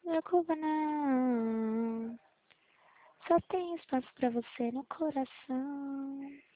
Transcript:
Minha culpa não. Só tem espaço pra você no coração.